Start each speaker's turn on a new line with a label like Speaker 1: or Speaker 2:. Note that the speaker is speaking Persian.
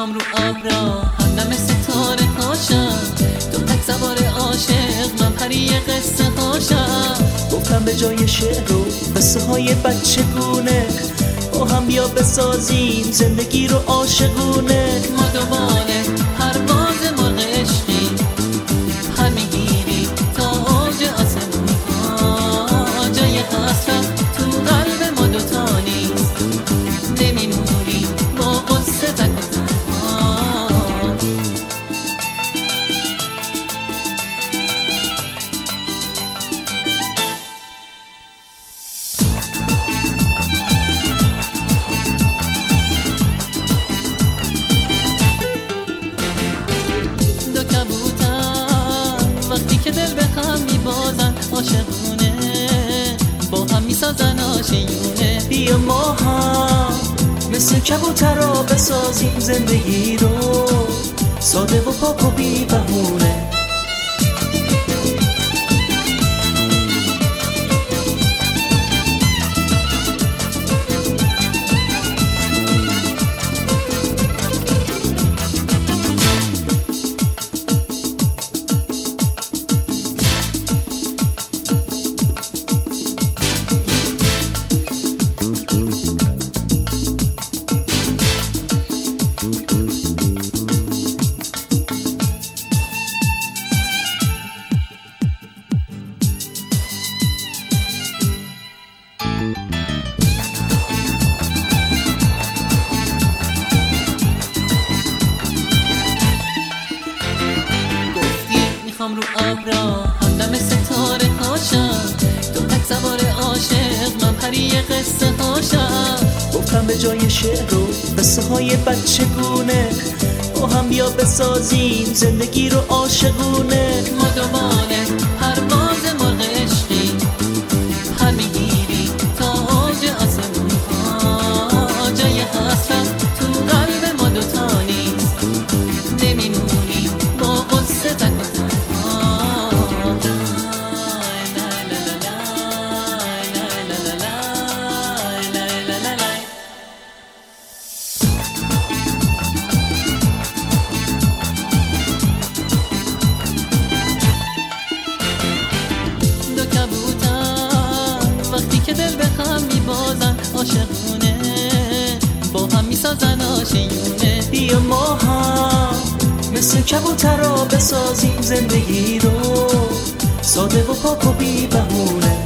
Speaker 1: میخوام رو ابرا همدم ستاره هاشم، تو تک سوار عاشق من پری قصه هاشم.
Speaker 2: گفتم به جای شعر و قصه های بچگونه با هم بیا بسازیم زندگی رو عاشقونه.
Speaker 1: ما دوباره پرواز مرغ عشقی پر میگیری تا اوج آسمون ها، جای حسرت تو قلب ما دوتا نیست، نمیمونی با قصه تک و تنها. دو کبوتر وقتی که دل به هم میبازن عاشقونه با هم میسازن آشیونه.
Speaker 2: بیا ما هم مثل کبوترها بسازیم زندگی رو ساده و پاک و بی بهونه.
Speaker 1: میخوام رو ابرا همدم ستاره هاشم، تو تک سوار عاشق من پری قصه هاشم.
Speaker 2: گفتم به جای شعر و قصه های بچگونه با هم بیا بسازیم زندگی رو عاشقونه.
Speaker 1: ما دوباره پرواز مرغ عشقی پر میگیری تا اوج آسمون ها، جای حسرت تو قلب ما دوتا نیست، نمیمونی با قصه تک و تنها. دو کبوتر وقتی که دل به هم میبازن عاشقونه با هم میسازن آشیونه.
Speaker 2: بیا ما هم مثل کبوترها بسازیم زندگی رو ساده و پاک و بی بهونه.